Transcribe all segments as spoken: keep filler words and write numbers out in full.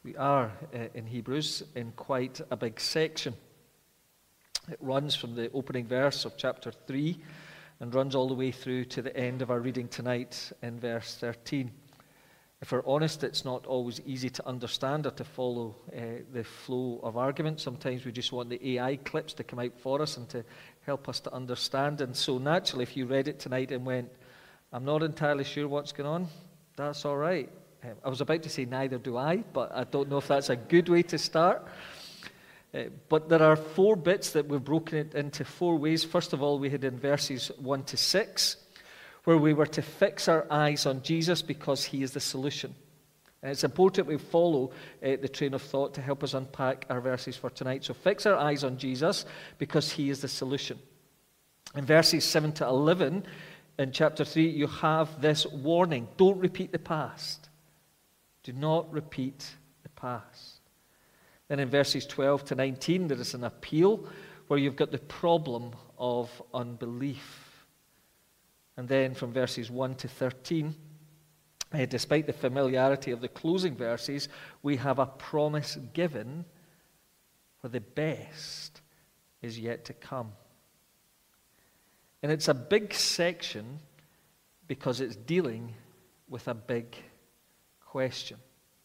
We are uh, in Hebrews in quite a big section. It runs from the opening verse of chapter three and runs all the way through to the end of our reading tonight in verse thirteen. If we're honest, it's not always easy to understand or to follow uh, the flow of argument. Sometimes we just want the A I clips to come out for us and to help us to understand. And so naturally, if you read it tonight and went, I'm not entirely sure what's going on, that's all right. Um, I was about to say neither do I, but I don't know if that's a good way to start. Uh, but there are four bits that we've broken it into four ways. First of all, we had in verses one to six, where we were to fix our eyes on Jesus because he is the solution. And it's important we follow uh, the train of thought to help us unpack our verses for tonight. So fix our eyes on Jesus because he is the solution. In verses seven to eleven, in chapter three, you have this warning. Don't repeat the past. Do not repeat the past. Then in verses twelve to nineteen, there is an appeal where you've got the problem of unbelief. And then from verses one to thirteen, uh, despite the familiarity of the closing verses, we have a promise given for the best is yet to come. And it's a big section because it's dealing with a big question.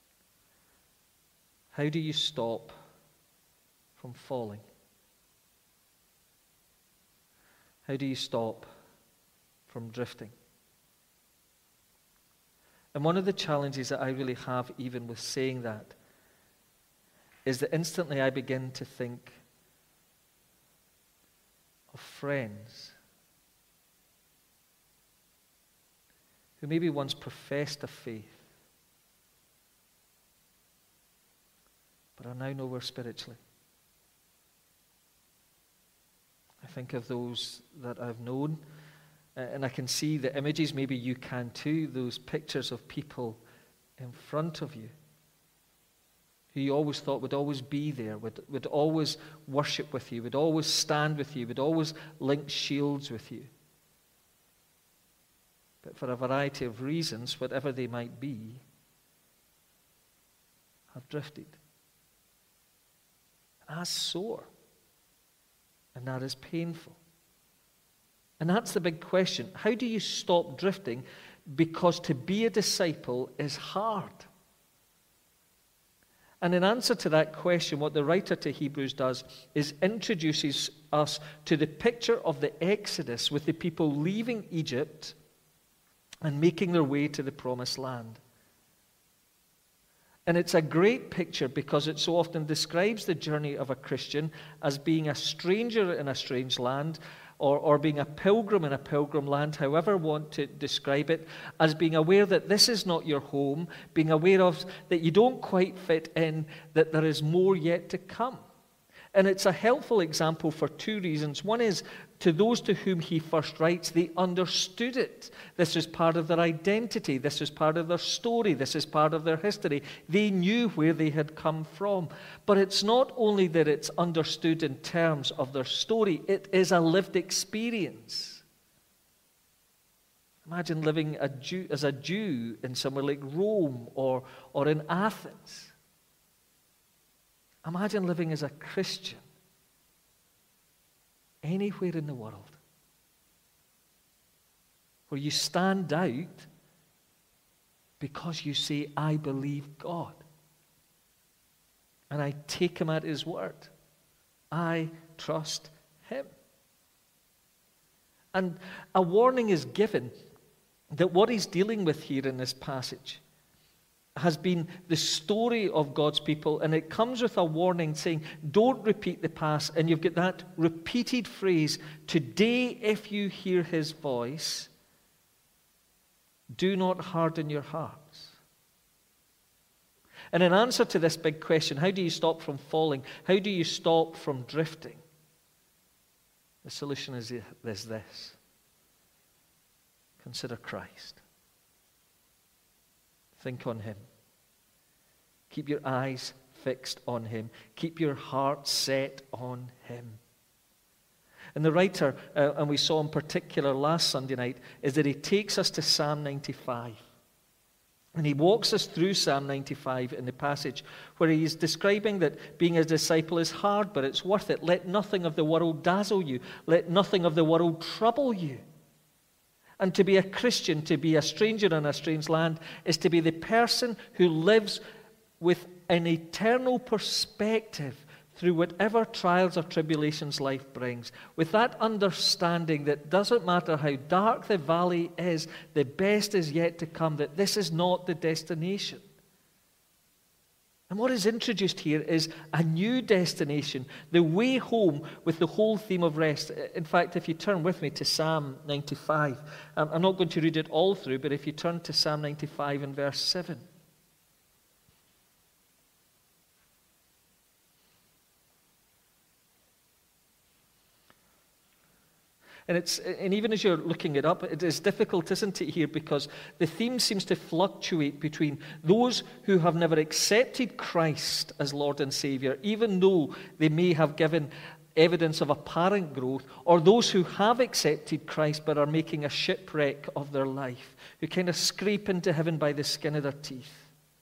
How do you stop from falling? How do you stop from drifting? And one of the challenges that I really have even with saying that is that instantly I begin to think of friends who maybe once professed a faith but are now nowhere spiritually. I think of those that I've known, uh, and I can see the images, maybe you can too, those pictures of people in front of you who you always thought would always be there, would, would always worship with you, would always stand with you, would always link shields with you. But for a variety of reasons, whatever they might be, have drifted. That's sore. And that is painful. And that's the big question. How do you stop drifting? Because to be a disciple is hard. And in answer to that question, what the writer to Hebrews does is introduces us to the picture of the Exodus with the people leaving Egypt and making their way to the promised land. And it's a great picture because it so often describes the journey of a Christian as being a stranger in a strange land, or, or being a pilgrim in a pilgrim land, however you want to describe it, as being aware that this is not your home, being aware of that you don't quite fit in, that there is more yet to come. And it's a helpful example for two reasons. One is, to those to whom he first writes, they understood it. This is part of their identity. This is part of their story. This is part of their history. They knew where they had come from. But it's not only that it's understood in terms of their story, it is a lived experience. Imagine living a Jew, as a Jew in somewhere like Rome or, or in Athens. Imagine living as a Christian anywhere in the world where you stand out because you say, I believe God. And I take him at his word. I trust him. And a warning is given that what he's dealing with here in this passage has been the story of God's people, and it comes with a warning saying, don't repeat the past. And you've got that repeated phrase, today if you hear his voice, do not harden your hearts. And in answer to this big question, how do you stop from falling? How do you stop from drifting? The solution is this. Consider Christ. Think on him. Keep your eyes fixed on him. Keep your heart set on him. And the writer, uh, and we saw in particular last Sunday night, is that he takes us to Psalm ninety-five. And he walks us through Psalm ninety-five in the passage where he's describing that being a disciple is hard, but it's worth it. Let nothing of the world dazzle you. Let nothing of the world trouble you. And to be a Christian, to be a stranger in a strange land, is to be the person who lives with an eternal perspective through whatever trials or tribulations life brings, with that understanding that doesn't matter how dark the valley is, the best is yet to come, that this is not the destination. And what is introduced here is a new destination, the way home with the whole theme of rest. In fact, if you turn with me to Psalm ninety-five, I'm not going to read it all through, but if you turn to Psalm ninety-five and verse seven. And, it's, and even as you're looking it up, it is difficult, isn't it, here, because the theme seems to fluctuate between those who have never accepted Christ as Lord and Savior, even though they may have given evidence of apparent growth, or those who have accepted Christ but are making a shipwreck of their life, who kind of scrape into heaven by the skin of their teeth.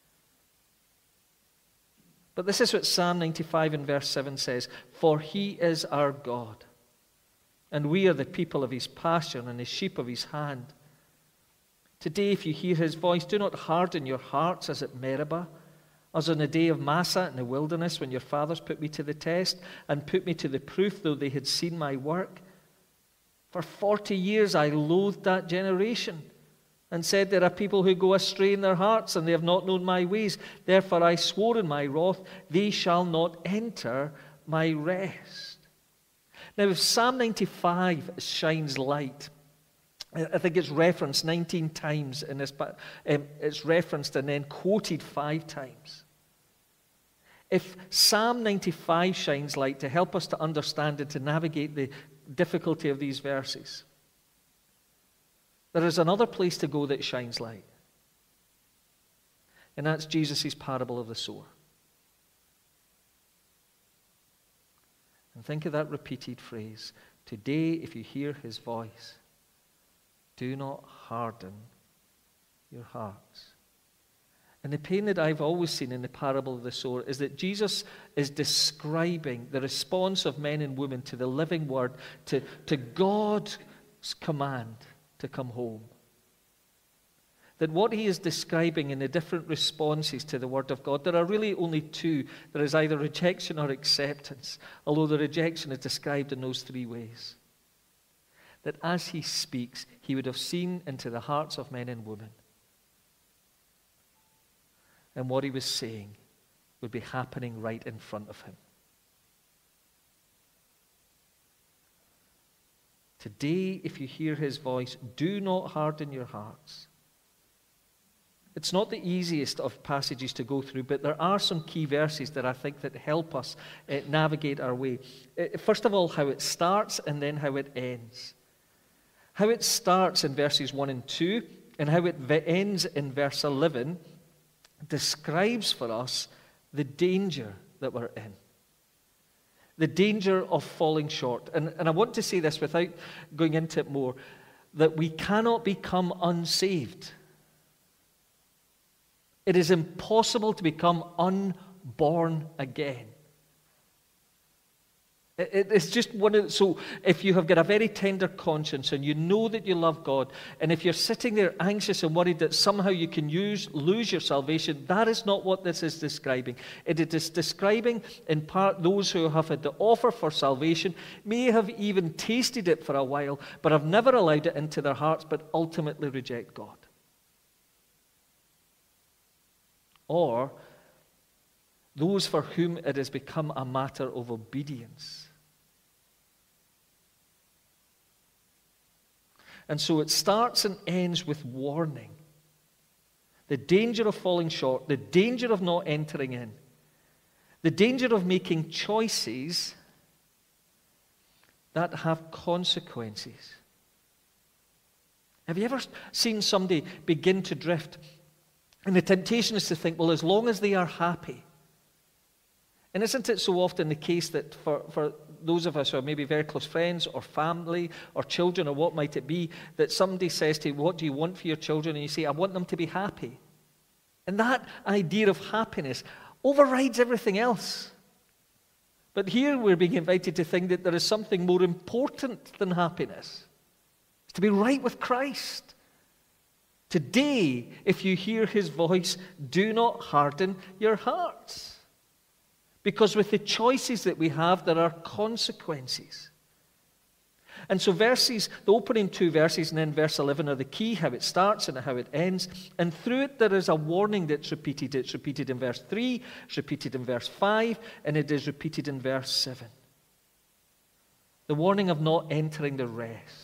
But this is what Psalm ninety-five and verse seven says, "For he is our God, and we are the people of his pasture and the sheep of his hand. Today, if you hear his voice, do not harden your hearts as at Meribah, as on the day of Massah in the wilderness, when your fathers put me to the test and put me to the proof, though they had seen my work. For forty years I loathed that generation and said, there are people who go astray in their hearts, and they have not known my ways. Therefore I swore in my wrath, they shall not enter my rest." Now, if Psalm ninety-five shines light, I think it's referenced nineteen times in this, but um, it's referenced and then quoted five times. If Psalm ninety-five shines light to help us to understand and to navigate the difficulty of these verses, there is another place to go that shines light. And that's Jesus' parable of the sower. And think of that repeated phrase, "Today, if you hear his voice, do not harden your hearts." And the pain that I've always seen in the parable of the sower is that Jesus is describing the response of men and women to the living word, to, to God's command to come home. That what he is describing in the different responses to the word of God, there are really only two. There is either rejection or acceptance, although the rejection is described in those three ways. That as he speaks, he would have seen into the hearts of men and women. And what he was saying would be happening right in front of him. Today, if you hear his voice, do not harden your hearts. It's not the easiest of passages to go through, but there are some key verses that I think that help us uh, navigate our way. Uh, first of all, how it starts and then how it ends. How it starts in verses one and two and how it ends in verse eleven describes for us the danger that we're in. The danger of falling short. And, and I want to say this without going into it more, that we cannot become unsaved. It is impossible to become unborn again. It, it, it's just one of the, so if you have got a very tender conscience and you know that you love God, and if you're sitting there anxious and worried that somehow you can use, lose your salvation, that is not what this is describing. It is describing in part those who have had the offer for salvation, may have even tasted it for a while, but have never allowed it into their hearts, but ultimately reject God. Or those for whom it has become a matter of obedience. And so it starts and ends with warning. The danger of falling short, the danger of not entering in, the danger of making choices that have consequences. Have you ever seen somebody begin to drift? And the temptation is to think, well, as long as they are happy. And isn't it so often the case that for, for those of us who are maybe very close friends or family or children or what might it be, that somebody says to you, what do you want for your children? And you say, I want them to be happy. And that idea of happiness overrides everything else. But here we're being invited to think that there is something more important than happiness. It's to be right with Christ. Today, if you hear his voice, do not harden your hearts. Because with the choices that we have, there are consequences. And so verses, the opening two verses and then verse eleven are the key, how it starts and how it ends. And through it there is a warning that's repeated. It's repeated in verse three, it's repeated in verse five, and it is repeated in verse seven. The warning of not entering the rest.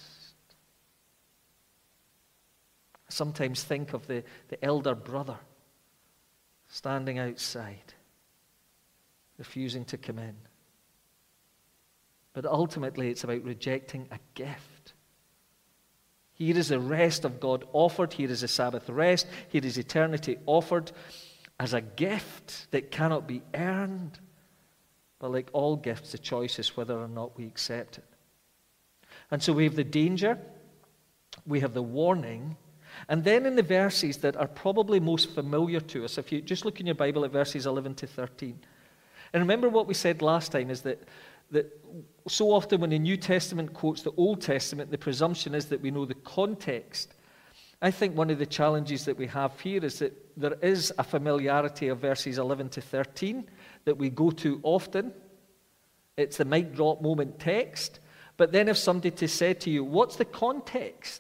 I sometimes think of the, the elder brother standing outside, refusing to come in. But ultimately, it's about rejecting a gift. Here is the rest of God offered. Here is the Sabbath rest. Here is eternity offered as a gift that cannot be earned. But like all gifts, the choice is whether or not we accept it. And so we have the danger, we have the warning, and then in the verses that are probably most familiar to us, if you just look in your Bible at verses eleven to thirteen. And remember what we said last time is that that so often when the New Testament quotes the Old Testament, the presumption is that we know the context. I think one of the challenges that we have here is that there is a familiarity of verses eleven to thirteen that we go to often. It's the mic drop moment text. But then if somebody to say to you, what's the context?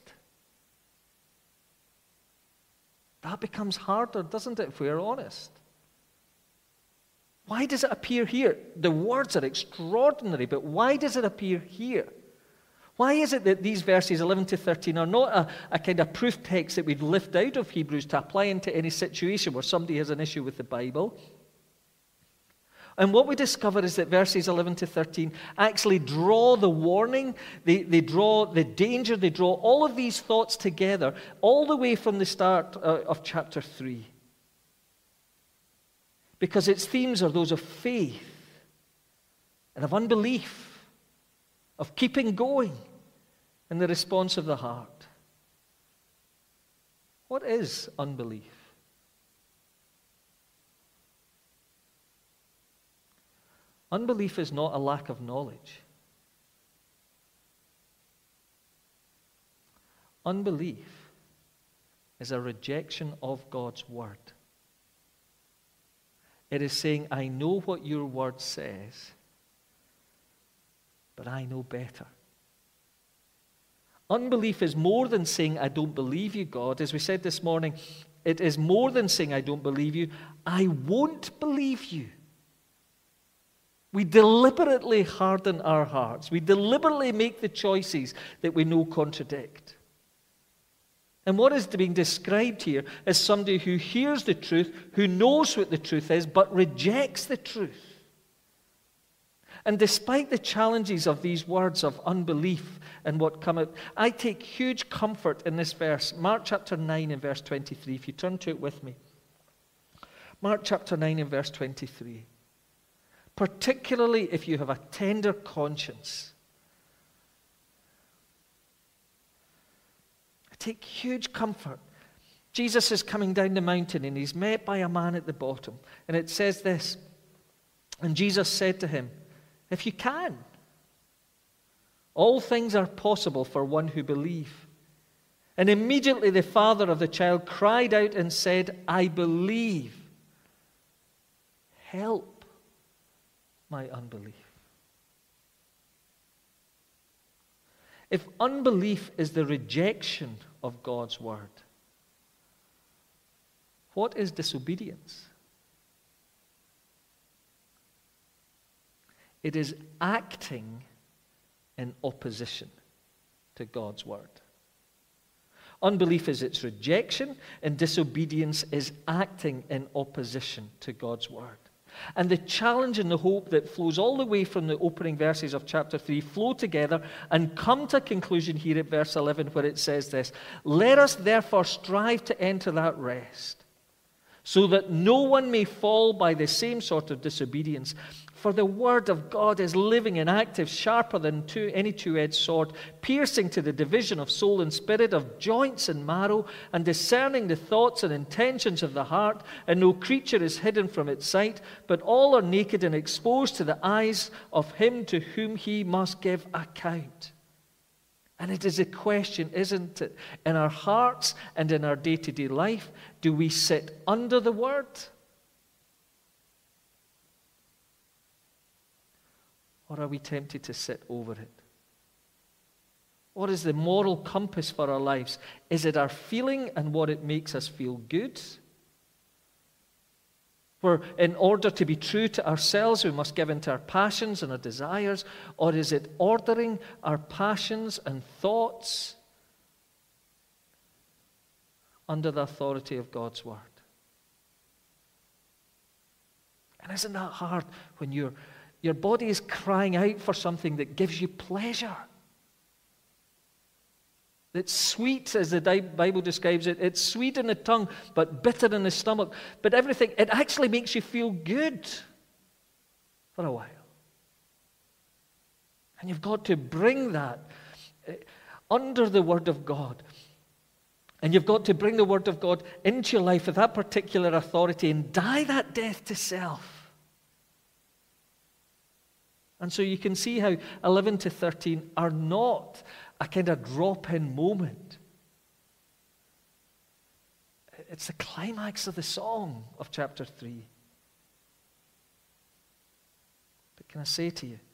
That becomes harder, doesn't it, if we're honest? Why does it appear here? The words are extraordinary, but why does it appear here? Why is it that these verses eleven to thirteen are not a, a kind of proof text that we'd lift out of Hebrews to apply into any situation where somebody has an issue with the Bible? And what we discover is that verses eleven to thirteen actually draw the warning, they, they draw the danger, they draw all of these thoughts together all the way from the start uh, of chapter three. Because its themes are those of faith and of unbelief, of keeping going, and the response of the heart. What is unbelief? Unbelief is not a lack of knowledge. Unbelief is a rejection of God's word. It is saying, I know what your word says, but I know better. Unbelief is more than saying, I don't believe you, God. As we said this morning, it is more than saying, I don't believe you. I won't believe you. We deliberately harden our hearts. We deliberately make the choices that we know contradict. And what is being described here is somebody who hears the truth, who knows what the truth is, but rejects the truth. And despite the challenges of these words of unbelief and what come out, I take huge comfort in this verse. Mark chapter nine and verse twenty-three, if you turn to it with me. Mark chapter nine and verse twenty-three. Particularly if you have a tender conscience. I take huge comfort. Jesus is coming down the mountain and he's met by a man at the bottom. And it says this, and Jesus said to him, if you can, all things are possible for one who believes. And immediately the father of the child cried out and said, I believe. Help my unbelief. If unbelief is the rejection of God's word, what is disobedience? It is acting in opposition to God's word. Unbelief is its rejection, and disobedience is acting in opposition to God's word. And the challenge and the hope that flows all the way from the opening verses of chapter three flow together and come to a conclusion here at verse eleven where it says this, let us therefore strive to enter that rest, so that no one may fall by the same sort of disobedience. For the word of God is living and active, sharper than two, any two-edged sword, piercing to the division of soul and spirit, of joints and marrow, and discerning the thoughts and intentions of the heart. And no creature is hidden from its sight, but all are naked and exposed to the eyes of him to whom he must give account. And it is a question, isn't it? In our hearts and in our day-to-day life, do we sit under the word? Or are we tempted to sit over it? What is the moral compass for our lives? Is it our feeling and what it makes us feel good? Where in order to be true to ourselves, we must give in to our passions and our desires? Or is it ordering our passions and thoughts under the authority of God's word? And isn't that hard when you're Your body is crying out for something that gives you pleasure? It's sweet, as the Bible describes it. It's sweet in the tongue, but bitter in the stomach. But everything, it actually makes you feel good for a while. And you've got to bring that under the Word of God. And you've got to bring the Word of God into your life with that particular authority and die that death to self. And so you can see how eleven to thirteen are not a kind of drop-in moment. It's the climax of the song of chapter three. But can I say to you,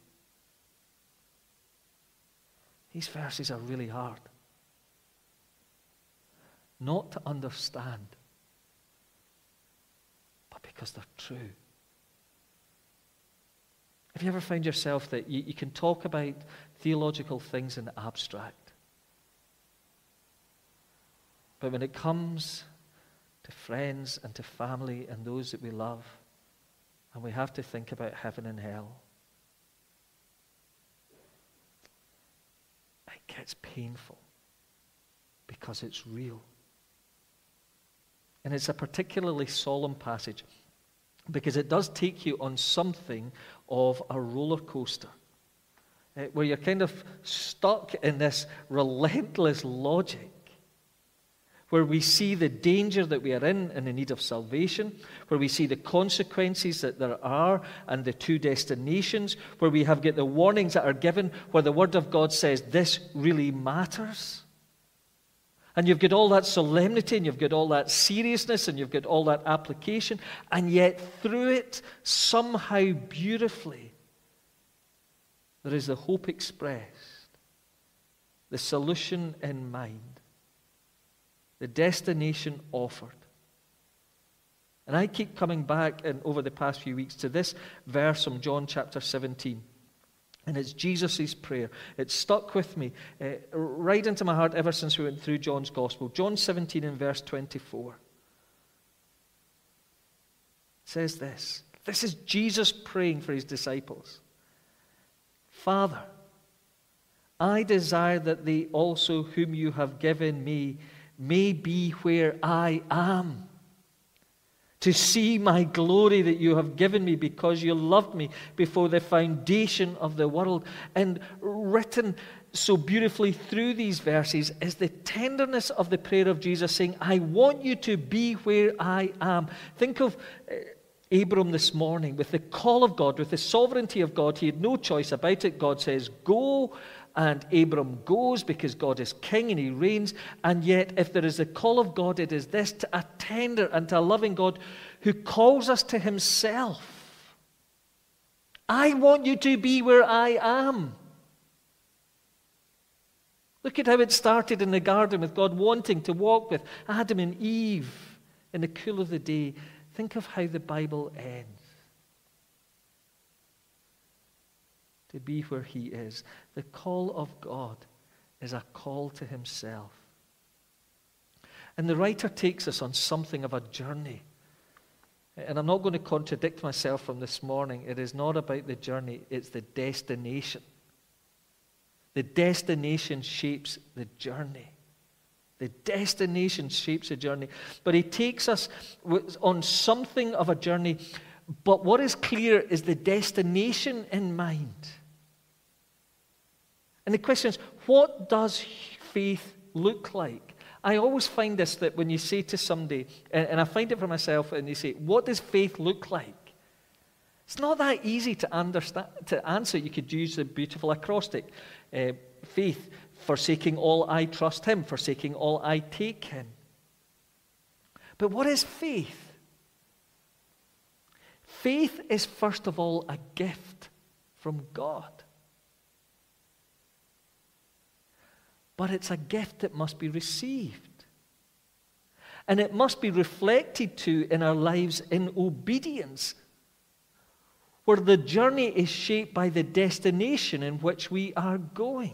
these verses are really hard. Not to understand, but because they're true. Have you ever found yourself that you, you can talk about theological things in the abstract, but when it comes to friends and to family and those that we love, and we have to think about heaven and hell, it gets painful because it's real. And it's a particularly solemn passage, because it does take you on something of a roller coaster, uh, where you're kind of stuck in this relentless logic, where we see the danger that we are in and the need of salvation, where we see the consequences that there are and the two destinations, where we have got the warnings that are given, where the Word of God says this really matters. And you've got all that solemnity, and you've got all that seriousness, and you've got all that application, and yet through it, somehow beautifully, there is the hope expressed, the solution in mind, the destination offered. And I keep coming back and over the past few weeks to this verse from John chapter seventeen. And it's Jesus' prayer. It's stuck with me uh, right into my heart ever since we went through John's Gospel. John seventeen and verse twenty-four. It says this. This is Jesus praying for his disciples. Father, I desire that they also whom you have given me may be where I am, to see my glory that you have given me because you loved me before the foundation of the world. And written so beautifully through these verses is the tenderness of the prayer of Jesus saying, I want you to be where I am. Think of uh, Abram this morning with the call of God, with the sovereignty of God. He had no choice about it. God says, go. And Abram goes because God is king and he reigns. And yet, if there is a call of God, it is this, to a tender and to a loving God who calls us to himself. I want you to be where I am. Look at how it started in the garden with God wanting to walk with Adam and Eve in the cool of the day. Think of how the Bible ends. To be where he is. The call of God is a call to himself. And the writer takes us on something of a journey. And I'm not going to contradict myself from this morning. It is not about the journey, it's the destination. The destination shapes the journey. The destination shapes the journey. But he takes us on something of a journey. But what is clear is the destination in mind. And the question is, what does faith look like? I always find this, that when you say to somebody, and, and I find it for myself, and you say, what does faith look like? It's not that easy to understand, to answer. You could use the beautiful acrostic. Uh, faith, forsaking all I trust him, forsaking all I take him. But what is faith? Faith is first of all a gift from God. But it's a gift that must be received. And it must be reflected to in our lives in obedience, where the journey is shaped by the destination in which we are going.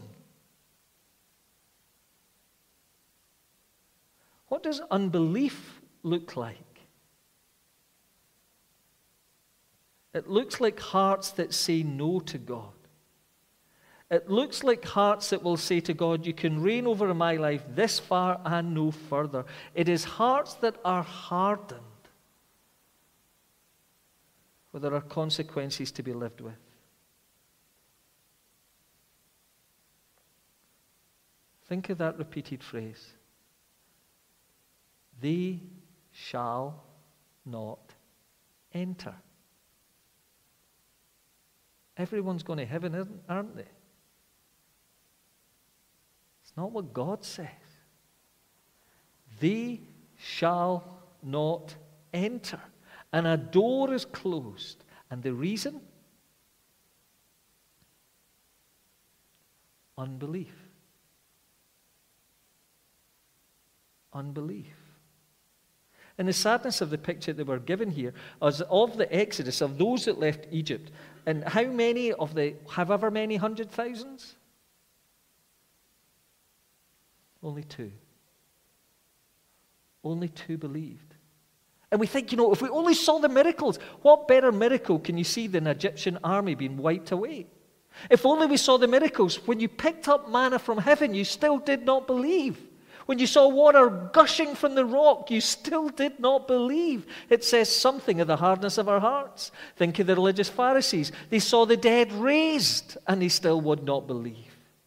What does unbelief look like? It looks like hearts that say no to God. It looks like hearts that will say to God, you can reign over my life this far and no further. It is hearts that are hardened, where there are consequences to be lived with. Think of that repeated phrase. They shall not enter. Everyone's going to heaven, aren't they? It's not what God says. They shall not enter. And a door is closed. And the reason? Unbelief. Unbelief. And the sadness of the picture that we're given here is of the exodus, of those that left Egypt. And how many of the however many hundred thousands? Only two. Only two believed. And we think, you know, if we only saw the miracles, what better miracle can you see than an Egyptian army being wiped away? If only we saw the miracles. When you picked up manna from heaven, you still did not believe. When you saw water gushing from the rock, you still did not believe. It says something of the hardness of our hearts. Think of the religious Pharisees. They saw the dead raised, and they still would not believe.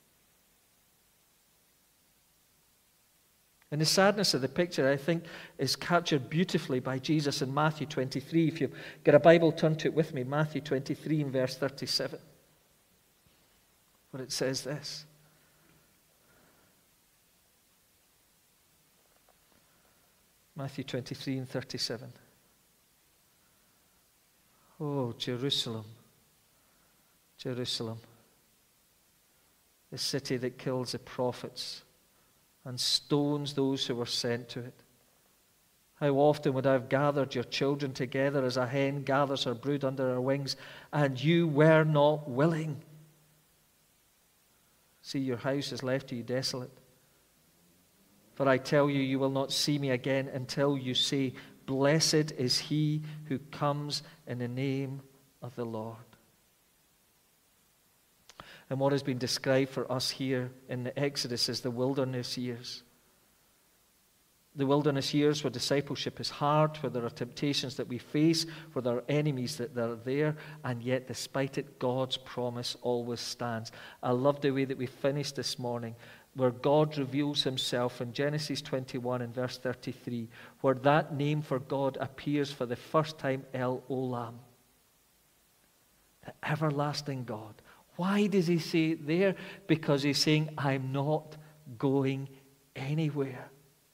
And the sadness of the picture, I think, is captured beautifully by Jesus in Matthew twenty-three. If you've got a Bible, turn to it with me. Matthew twenty-three and verse thirty-seven. Where it says this. Matthew twenty-three and thirty-seven. Oh, Jerusalem, Jerusalem, the city that kills the prophets and stones those who were sent to it. How often would I have gathered your children together as a hen gathers her brood under her wings, and you were not willing. See, your house is left to you desolate. For I tell you, you will not see me again until you say, blessed is he who comes in the name of the Lord. And what has been described for us here in the Exodus is the wilderness years. The wilderness years where discipleship is hard, where there are temptations that we face, where there are enemies that are there, and yet despite it, God's promise always stands. I love the way that we finished this morning, where God reveals himself in Genesis twenty-one and verse thirty-three, where that name for God appears for the first time, El Olam, the everlasting God. Why does he say it there? Because he's saying, I'm not going anywhere.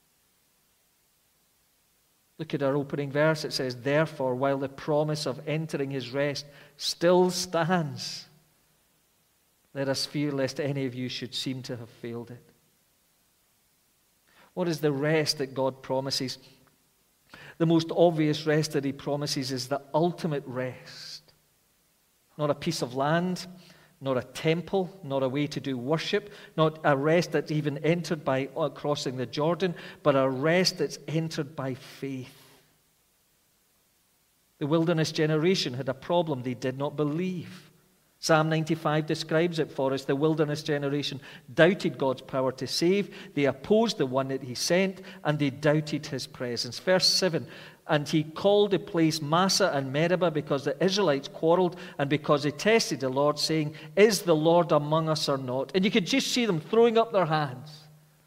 Look at our opening verse. It says, therefore, while the promise of entering his rest still stands, let us fear lest any of you should seem to have failed it. What is the rest that God promises? The most obvious rest that he promises is the ultimate rest. Not a piece of land, not a temple, not a way to do worship, not a rest that's even entered by crossing the Jordan, but a rest that's entered by faith. The wilderness generation had a problem. They did not believe. Psalm ninety-five describes it for us. The wilderness generation doubted God's power to save. They opposed the one that he sent, and they doubted his presence. Verse seven, and he called the place Massah and Meribah because the Israelites quarreled and because they tested the Lord, saying, is the Lord among us or not? And you could just see them throwing up their hands.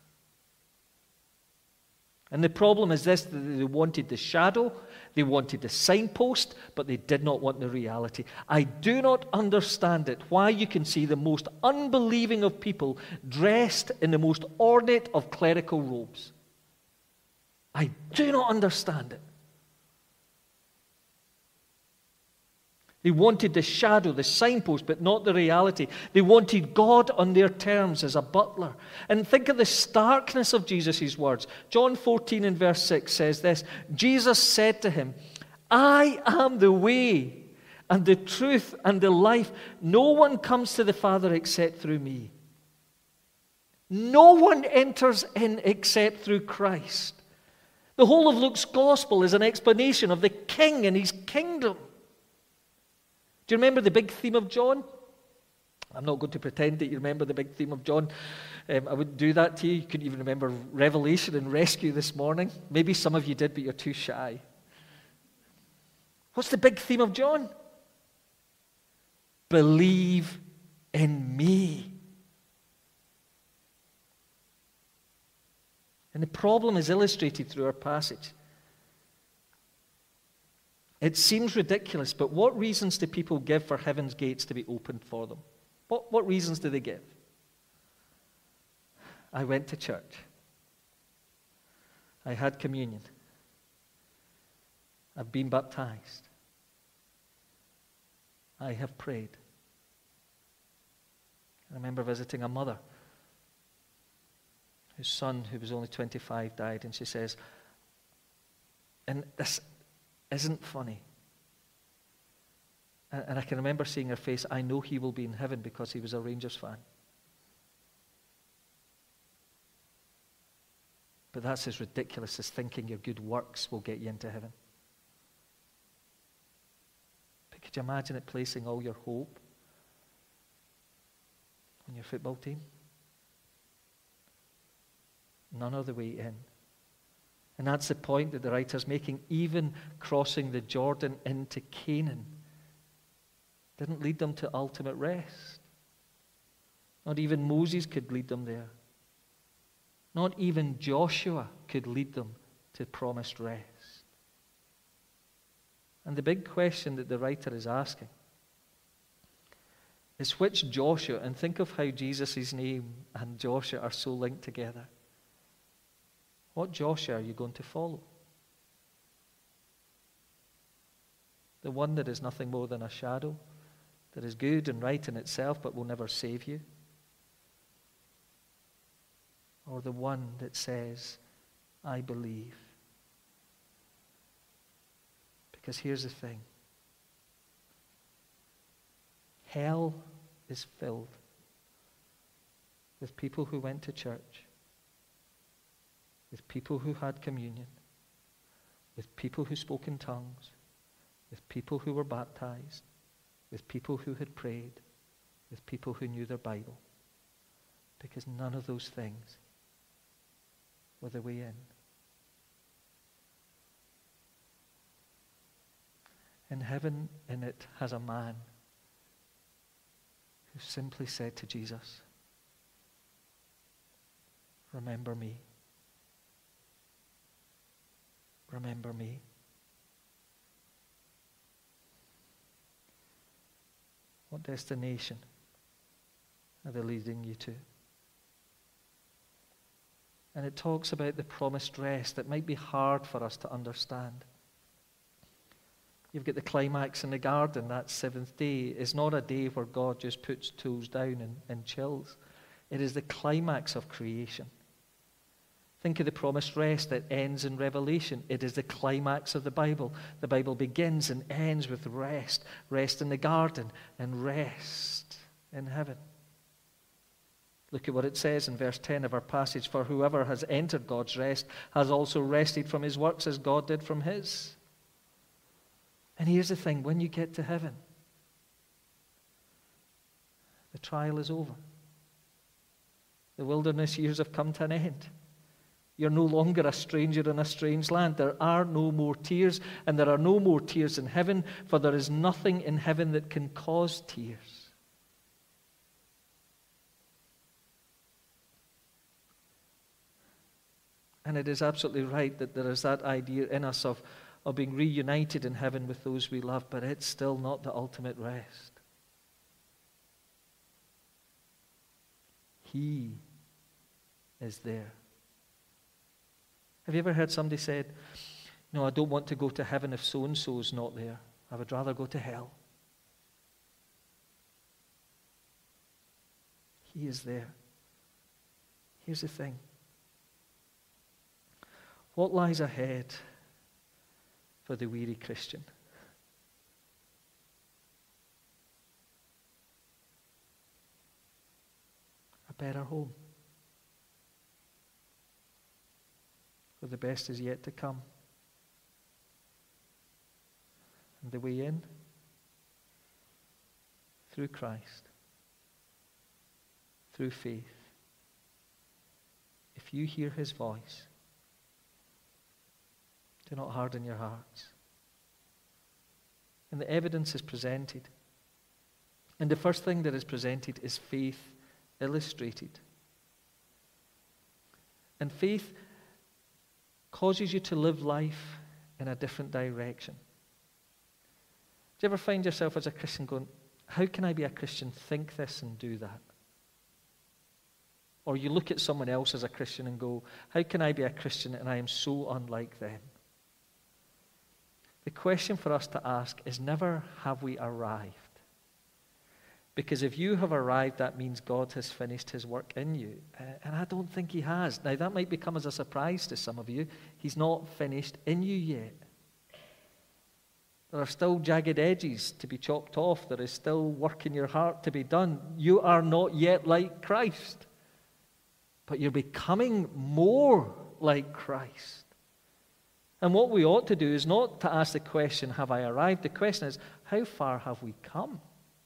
And the problem is this, that they wanted the shadow, they wanted the signpost, but they did not want the reality. I do not understand it, why you can see the most unbelieving of people dressed in the most ornate of clerical robes. I do not understand it. They wanted the shadow, the signpost, but not the reality. They wanted God on their terms as a butler. And think of the starkness of Jesus' words. John fourteen and verse six says this, Jesus said to him, I am the way and the truth and the life. No one comes to the Father except through me. No one enters in except through Christ. The whole of Luke's gospel is an explanation of the King and his kingdom. Do you remember the big theme of John? I'm not going to pretend that you remember the big theme of John. Um, I wouldn't do that to you. You couldn't even remember Revelation and Rescue this morning. Maybe some of you did, but you're too shy. What's the big theme of John? Believe in me. And the problem is illustrated through our passage. It seems ridiculous, but what reasons do people give for heaven's gates to be opened for them? What, what reasons do they give? I went to church. I had communion. I've been baptized. I have prayed. I remember visiting a mother whose son, who was only twenty-five, died, and she says, and this isn't funny. And I can remember seeing her face, I know he will be in heaven because he was a Rangers fan. But that's as ridiculous as thinking your good works will get you into heaven. But could you imagine it placing all your hope on your football team? None of the way in. And that's the point that the writer's making. Even crossing the Jordan into Canaan didn't lead them to ultimate rest. Not even Moses could lead them there. Not even Joshua could lead them to promised rest. And the big question that the writer is asking is which Joshua, and think of how Jesus' name and Joshua are so linked together. What Joshua are you going to follow? The one that is nothing more than a shadow, that is good and right in itself but will never save you? Or the one that says, I believe? Because here's the thing. Hell is filled with people who went to church, with people who had communion, with people who spoke in tongues, with people who were baptized, with people who had prayed, with people who knew their Bible. Because none of those things were the way in. And heaven in it has a man who simply said to Jesus, remember me. Remember me. What destination are they leading you to? And it talks about the promised rest that might be hard for us to understand. You've got the climax in the garden, that seventh day. It's not a day where God just puts tools down and, and chills. It is the climax of creation. Think of the promised rest that ends in Revelation. It is the climax of the Bible. The Bible begins and ends with rest. Rest in the garden and rest in heaven. Look at what it says in verse ten of our passage. For whoever has entered God's rest has also rested from his works as God did from his. And here's the thing, when you get to heaven, The trial is over. The wilderness years have come to an end. You're no longer a stranger in a strange land. There are no more tears, and there are no more tears in heaven, for there is nothing in heaven that can cause tears. And it is absolutely right that there is that idea in us of, of being reunited in heaven with those we love, but it's still not the ultimate rest. He is there. Have you ever heard somebody say, no, I don't want to go to heaven if so-and-so is not there. I would rather go to hell. He is there. Here's the thing. What lies ahead for the weary Christian? A better home, where the best is yet to come. And the way in? Through Christ. Through faith. If you hear his voice, do not harden your hearts. And the evidence is presented. And the first thing that is presented is faith illustrated. And faith causes you to live life in a different direction. Do you ever find yourself as a Christian going, how can I be a Christian, think this and do that? Or you look at someone else as a Christian and go, how can I be a Christian and I am so unlike them? The question for us to ask is never, have we arrived? Because if you have arrived, that means God has finished his work in you. Uh, and I don't think he has. Now, that might become as a surprise to some of you. He's not finished in you yet. There are still jagged edges to be chopped off. There is still work in your heart to be done. You are not yet like Christ. But you're becoming more like Christ. And what we ought to do is not to ask the question, have I arrived? The question is, how far have we come?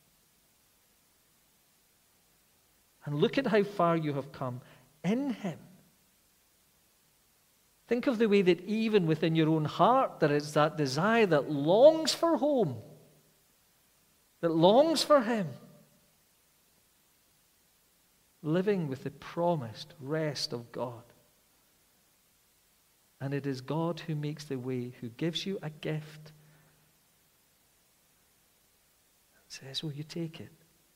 And look at how far you have come in him. Think of the way that even within your own heart there is that desire that longs for home, that longs for him. Living with the promised rest of God. And it is God who makes the way, who gives you a gift. And says, will you take it?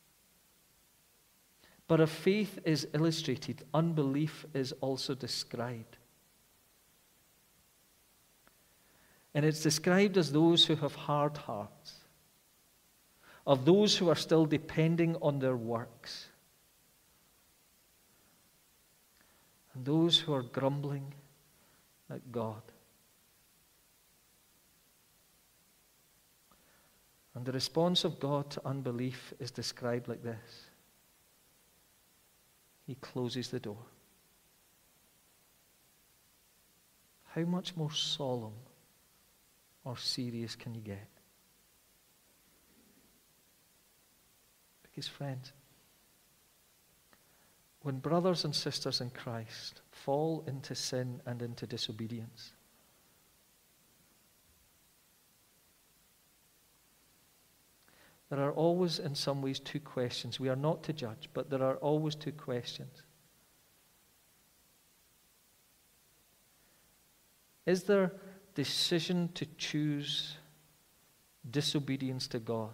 But if faith is illustrated, unbelief is also described. And it's described as those who have hard hearts, of those who are still depending on their works, and those who are grumbling at God. And the response of God to unbelief is described like this. He closes the door. How much more solemn or serious can you get? Because, friends, when brothers and sisters in Christ fall into sin and into disobedience, there are always, in some ways, two questions. We are not to judge, but there are always two questions. Is their decision to choose disobedience to God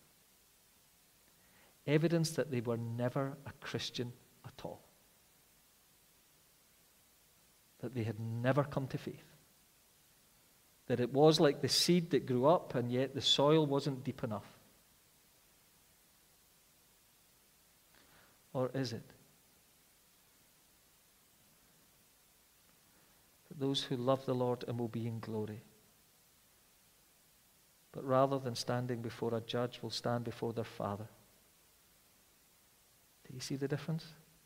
evidence that they were never a Christian at all? That they had never come to faith? That it was like the seed that grew up and yet the soil wasn't deep enough? Or is it that those who love the Lord and will be in glory, but rather than standing before a judge, will stand before their Father? Do you see the difference?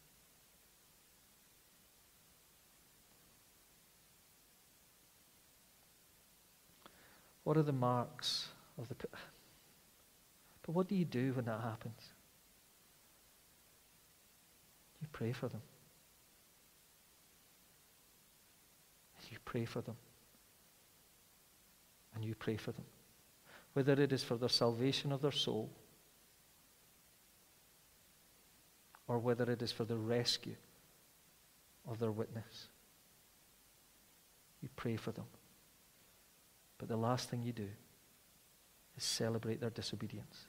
What are the marks of the... But what do you do when that happens? pray for them. And you pray for them. And you pray for them. Whether it is for the salvation of their soul, or whether it is for the rescue of their witness. You pray for them. But the last thing you do is celebrate their disobedience.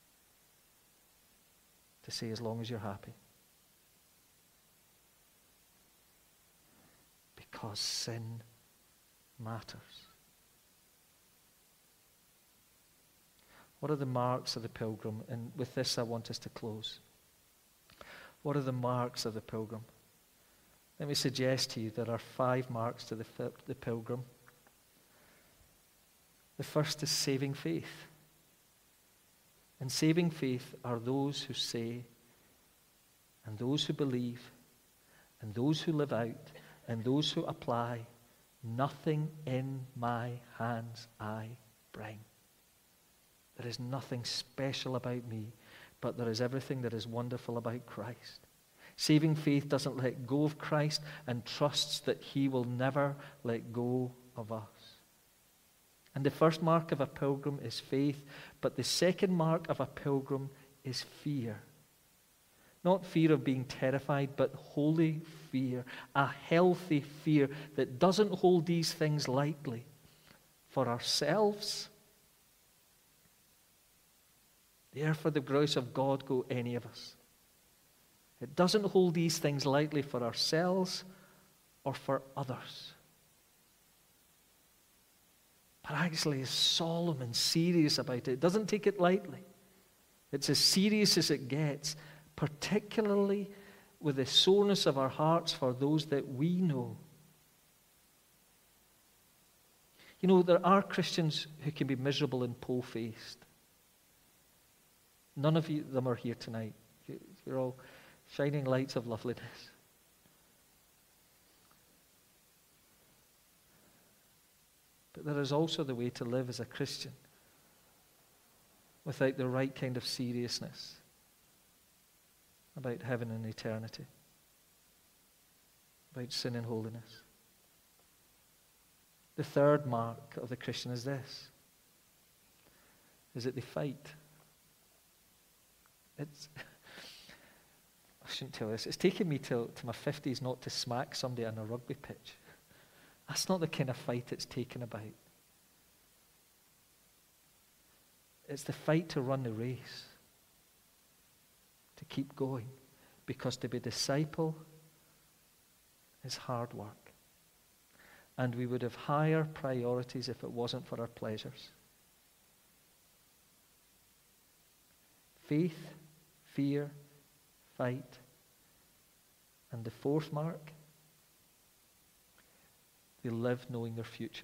To say, as long as you're happy. Because sin matters. What are the marks of the pilgrim? And with this I want us to close. What are the marks of the pilgrim? Let me suggest to you there are five marks to the, the pilgrim. The first is saving faith. And saving faith are those who say, and those who believe, and those who live out, and those who apply, nothing in my hands I bring. There is nothing special about me, but there is everything that is wonderful about Christ. Saving faith doesn't let go of Christ and trusts that he will never let go of us. And the first mark of a pilgrim is faith, but the second mark of a pilgrim is fear. Not fear of being terrified, but holy fear, a healthy fear that doesn't hold these things lightly for ourselves. There, for the grace of God, go any of us. It doesn't hold these things lightly for ourselves or for others. But actually, is Solomon serious about it? It doesn't take it lightly. It's as serious as it gets, particularly with the soreness of our hearts for those that we know. You know, there are Christians who can be miserable and pole-faced. None of you, them are here tonight. You're all shining lights of loveliness. But there is also the way to live as a Christian without the right kind of seriousness about heaven and eternity, about sin and holiness. The third mark of the Christian is this, is that they fight. It's, I shouldn't tell this. It's taken me till to my fifties not to smack somebody on a rugby pitch. That's not the kind of fight it's taken about. It's the fight to run the race, to keep going, because to be a disciple is hard work. And we would have higher priorities if it wasn't for our pleasures. Faith, fear, fight. And the fourth mark, they live knowing their future.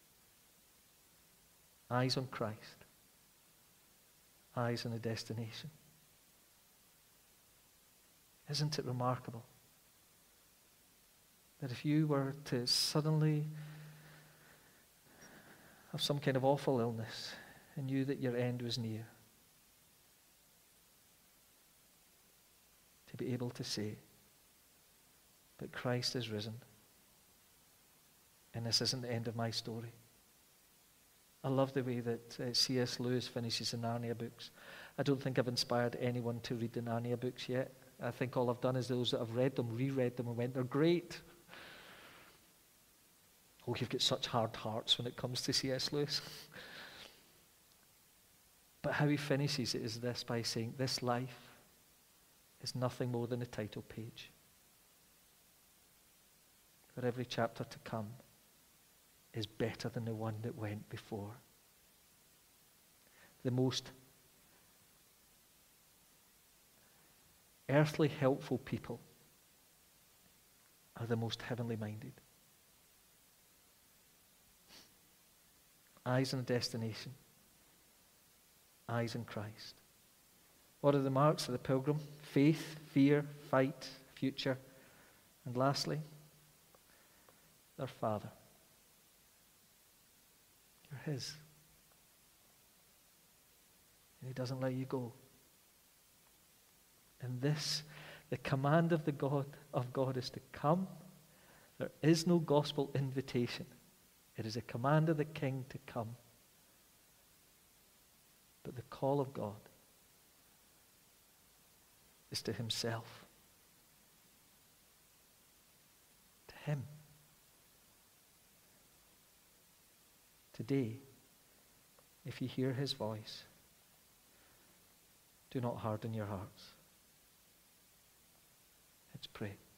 Eyes on Christ. Eyes on a destination. Isn't it remarkable that if you were to suddenly have some kind of awful illness and knew that your end was near, to be able to say, but Christ is risen, and this isn't the end of my story. I love the way that uh, C S Lewis finishes the Narnia books. I don't think I've inspired anyone to read the Narnia books yet. I think all I've done is those that have read them, reread them, and went, they're great. Oh, you've got such hard hearts when it comes to C S Lewis. But how he finishes it is this, by saying, this life is nothing more than a title page. For every chapter to come is better than the one that went before. The most earthly helpful people are the most heavenly minded. Eyes on a destination. Eyes on Christ. What are the marks of the pilgrim? Faith, fear, fight, future. And lastly, their Father. You're His. And He doesn't let you go. And this The command of the God of God is to come. There is no gospel invitation. It is a command of the King to come. But the call of God is to himself. To him. Today, if you hear his voice, do not harden your hearts. Let's pray.